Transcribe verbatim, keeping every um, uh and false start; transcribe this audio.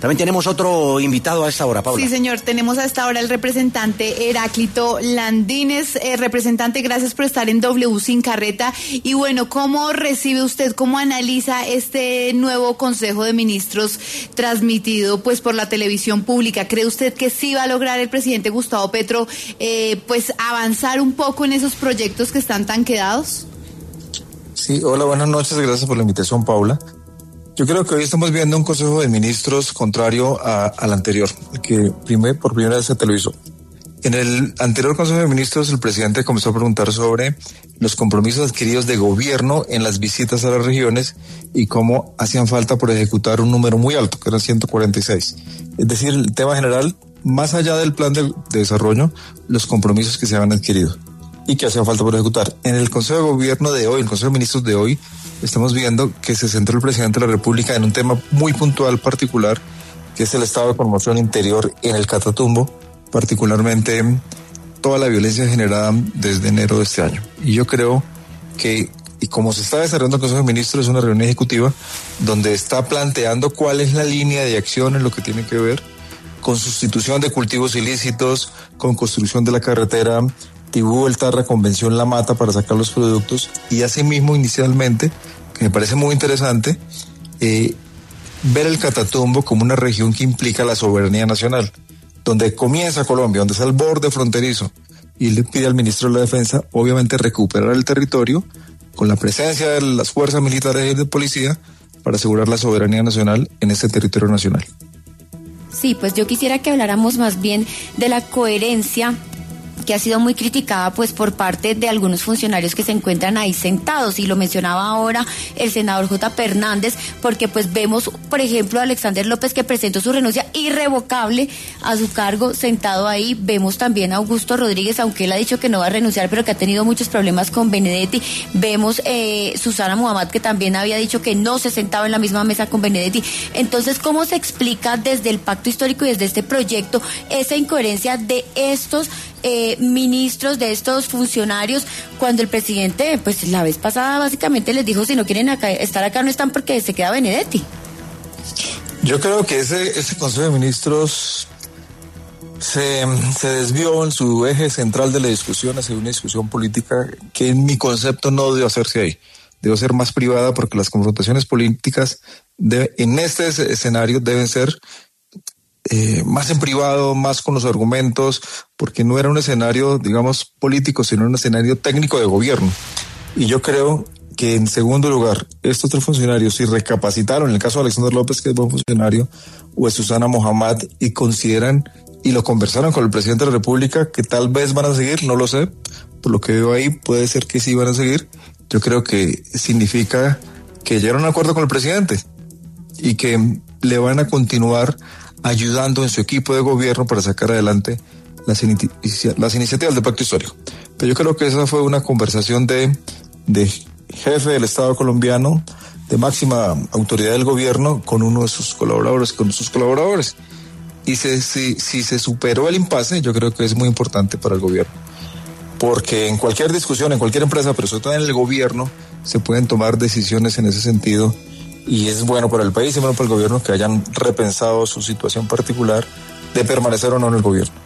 También tenemos otro invitado a esta hora, Paula. Sí, señor, tenemos a esta hora el representante Heráclito Landines. Eh, representante, gracias por estar en W Sin Carreta. Y bueno, ¿cómo recibe usted, cómo analiza este nuevo Consejo de Ministros transmitido pues por la televisión pública? ¿Cree usted que sí va a lograr el presidente Gustavo Petro eh, pues avanzar un poco en esos proyectos que están tan quedados? Sí, hola, buenas noches, gracias por la invitación, Paula. Yo creo que hoy estamos viendo un Consejo de Ministros contrario a, al anterior, que primer, por primera vez se televisó. En el anterior Consejo de Ministros, el presidente comenzó a preguntar sobre los compromisos adquiridos de gobierno en las visitas a las regiones y cómo hacían falta por ejecutar un número muy alto, que eran ciento cuarenta y seis. Es decir, el tema general, más allá del plan de, de desarrollo, los compromisos que se habían adquirido y que hacían falta por ejecutar. En el Consejo de Gobierno de hoy, el Consejo de Ministros de hoy, estamos viendo que se centró el presidente de la República en un tema muy puntual, particular, que es el estado de conmoción interior en el Catatumbo, particularmente toda la violencia generada desde enero de este año. Y yo creo que, y como se está desarrollando el Consejo de Ministros, es una reunión ejecutiva donde está planteando cuál es la línea de acción en lo que tiene que ver con sustitución de cultivos ilícitos, con construcción de la carretera Tibú, El Tarra, Convención La Mata para sacar los productos, y asimismo inicialmente, que me parece muy interesante, eh, ver el Catatumbo como una región que implica la soberanía nacional, donde comienza Colombia, donde está el borde fronterizo, y le pide al ministro de la Defensa, obviamente, recuperar el territorio con la presencia de las fuerzas militares y de policía para asegurar la soberanía nacional en ese territorio nacional. Sí, pues yo quisiera que habláramos más bien de la coherencia que ha sido muy criticada pues por parte de algunos funcionarios que se encuentran ahí sentados, y lo mencionaba ahora el senador J. Hernández, porque pues vemos, por ejemplo, a Alexander López, que presentó su renuncia irrevocable a su cargo, sentado ahí. Vemos también a Augusto Rodríguez, aunque él ha dicho que no va a renunciar, pero que ha tenido muchos problemas con Benedetti. Vemos eh, Susana Muhammad, que también había dicho que no se sentaba en la misma mesa con Benedetti. Entonces, ¿cómo se explica desde el pacto histórico y desde este proyecto esa incoherencia de estos Eh, ministros, de estos funcionarios, cuando el presidente, pues la vez pasada básicamente les dijo, si no quieren acá, estar acá no están porque se queda Benedetti? Yo creo que ese, ese Consejo de Ministros se, se desvió en su eje central de la discusión hacia una discusión política que en mi concepto no debe hacerse ahí. Debe ser más privada, porque las confrontaciones políticas de, en este escenario deben ser Eh, más en privado, más con los argumentos, porque no era un escenario, digamos, político, sino un escenario técnico de gobierno. Y yo creo que, en segundo lugar, estos tres funcionarios, si recapacitaron, en el caso de Alexander López, que es buen funcionario, o de Susana Muhammad, y consideran y lo conversaron con el presidente de la República, que tal vez van a seguir, no lo sé, por lo que veo ahí, puede ser que sí van a seguir. Yo creo que significa que llegaron a un acuerdo con el presidente y que le van a continuar ayudando en su equipo de gobierno para sacar adelante las, inici- las iniciativas del pacto histórico. Pero yo creo que esa fue una conversación de, de jefe del Estado colombiano, de máxima autoridad del gobierno, con uno de sus colaboradores, con sus colaboradores. Y se, si, si se superó el impasse, yo creo que es muy importante para el gobierno. Porque en cualquier discusión, en cualquier empresa, pero sobre todo en el gobierno, se pueden tomar decisiones en ese sentido. Y es bueno para el país y bueno para el gobierno que hayan repensado su situación particular de permanecer o no en el gobierno.